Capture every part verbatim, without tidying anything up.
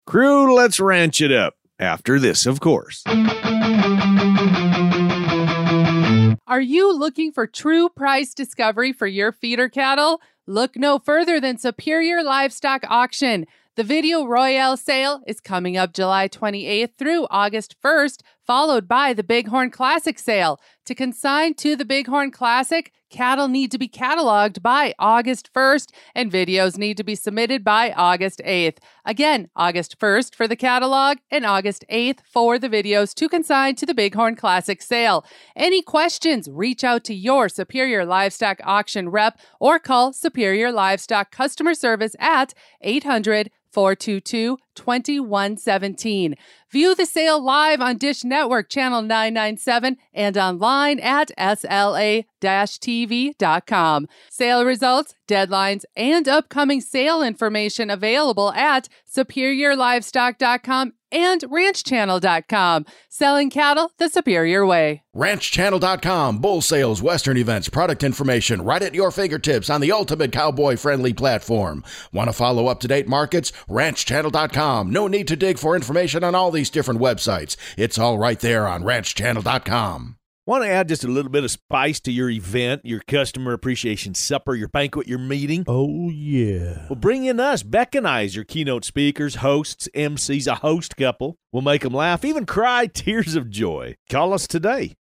Crew, let's ranch it up. After this, of course. Are you looking for true price discovery for your feeder cattle? Look no further than Superior Livestock Auction. The Video Royale sale is coming up July twenty-eighth through August first, followed by the Bighorn Classic sale. To consign to the Bighorn Classic, cattle need to be cataloged by August first, and videos need to be submitted by August eighth. Again, August first for the catalog and August eighth for the videos to consign to the Bighorn Classic sale. Any questions, reach out to your Superior Livestock Auction rep or call Superior Livestock Customer Service at eight hundred, four two two, two one one seven. View the sale live on Dish Network Channel nine ninety-seven and online at S L A T V dot com. Sale results, deadlines, and upcoming sale information available at superior livestock dot com and ranch channel dot com. Selling cattle the superior way. ranch channel dot com. Bull sales, Western events, product information right at your fingertips on the ultimate cowboy-friendly platform. Want to follow up-to-date markets? ranch channel dot com. No need to dig for information on all these different websites. It's all right there on ranch channel dot com. Want to add just a little bit of spice to your event, your customer appreciation supper, your banquet, your meeting? Oh, yeah. Well, bring in us. Beck and I as your keynote speakers, hosts, M Cs, a host couple. We'll make them laugh, even cry tears of joy. Call us today.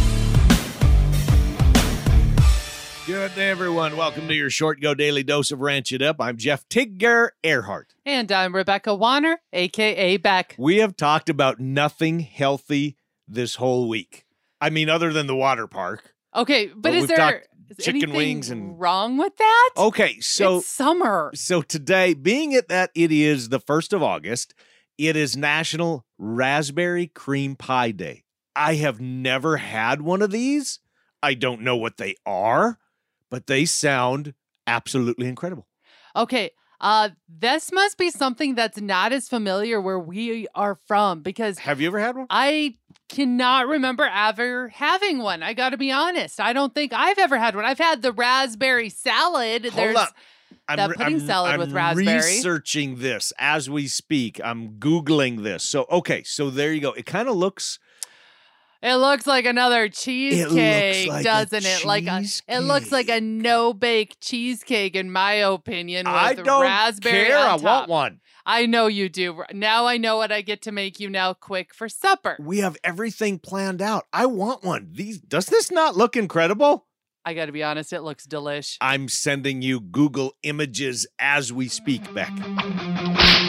Good day, everyone. Welcome to your Short Go Daily Dose of Ranch It Up. I'm Jeff Tigger Earhart. And I'm Rebecca Warner, a k a. Beck. We have talked about nothing healthy this whole week. I mean, other than the water park. Okay, but, But is we've there talked is chicken anything wings and- wrong with that? Okay, so It's summer. so today, being it that it is the first of August, it is National Raspberry Cream Pie Day. I have never had one of these. I don't know what they are, but they sound absolutely incredible. Okay, uh, this must be something that's not as familiar where we are from because Have you ever had one? I cannot remember ever having one. I got to be honest. I don't think I've ever had one. I've had the raspberry salad. Hold There's up. I'm, that re- pudding I'm- salad I'm with raspberry. researching this as we speak. I'm Googling this. So, okay, so there you go. It kind of looks... It looks like another cheesecake, like a doesn't it? Like a, it looks like a no-bake cheesecake, in my opinion, with I don't raspberry care. on I top. want one. I know you do. Now I know what I get to make you now quick for supper. We have everything planned out. I want one. These does this not look incredible? I got to be honest, it looks delish. I'm sending you Google images as we speak, Beck.